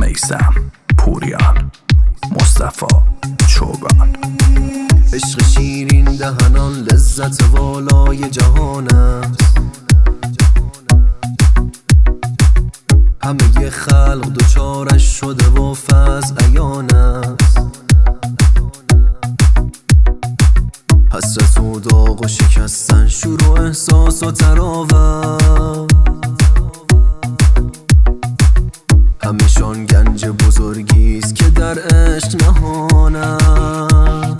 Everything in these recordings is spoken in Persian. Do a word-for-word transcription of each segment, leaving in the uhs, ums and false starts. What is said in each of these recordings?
میثم پوریان، مصطفی چوگان. عشق شیرین دهنان لذت والای جهان است. همه خلق دوچارش شده و فضل عیان است. حسرت و داغ و شکستن، شروع احساس و تراوت، همیشان گنج بزرگیست که در عشق نهان است.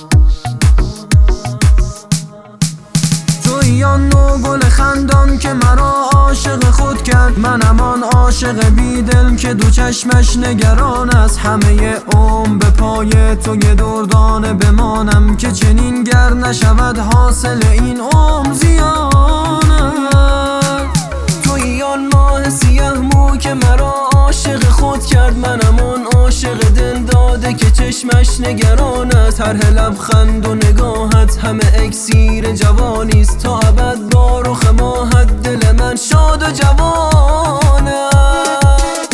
تویی آن نوع گل خندان که مرا عاشق خود کرد، منم آن عاشق بیدل که دو چشمش نگران است. همه عمر به پای تو یه دردانه بمانم که چنین گر نشود حاصل این عمر زیان است. تویی آن ماه سیاه مو که مرا عاشق خود کرد، منم آن عاشق دل داده که چشمش نگران است. هر لبخند و نگاهت همه اکسیر جوانیست، تا ابد با رخ ماهت دل من شاد و جوان است.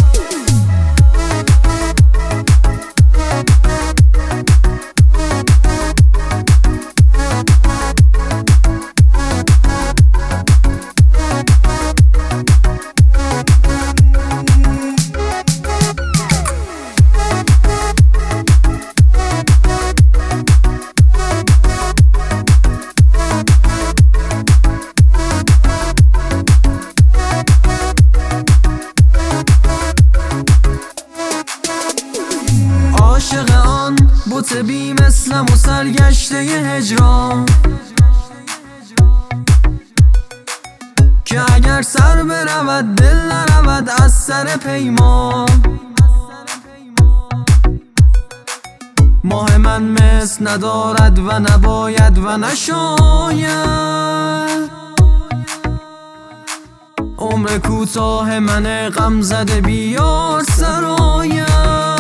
عاشق آن بوت بی مثلم و سرگشته ی هجران، که اگر سر برود دل نرود از سر پیمان. ماه من مثل ندارد و نباید و نشاید، عمر کوتاه من غم زده بیار سرایت.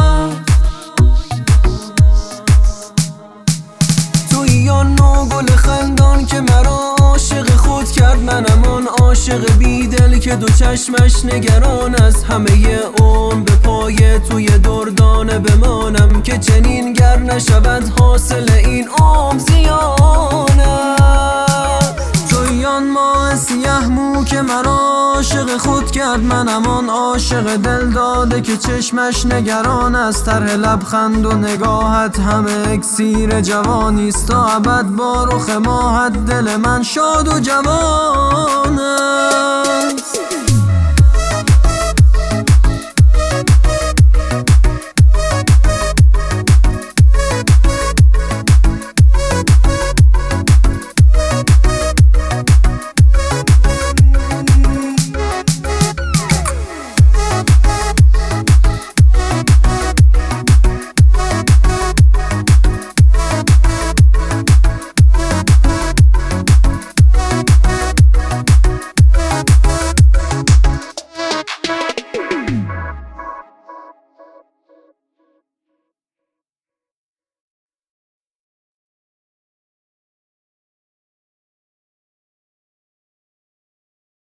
تویی آن نوع گل خندان که مرا عاشق خود کرد، منم آن عاشق بیدل که دو چشمش نگران است. همه عمر به پای توی دردانه بمانم که چنین گر نشود حاصل این عمر زیان است. تویی آن ماه سیاه مو که مرا عاشق خود کرد، منم آن عاشق دل داده که چشمش نگران است. طرح لبخند و نگاهت همه اکسیر جوانیست، تا ابد با رخ ماهت دل من شاد و جوان است.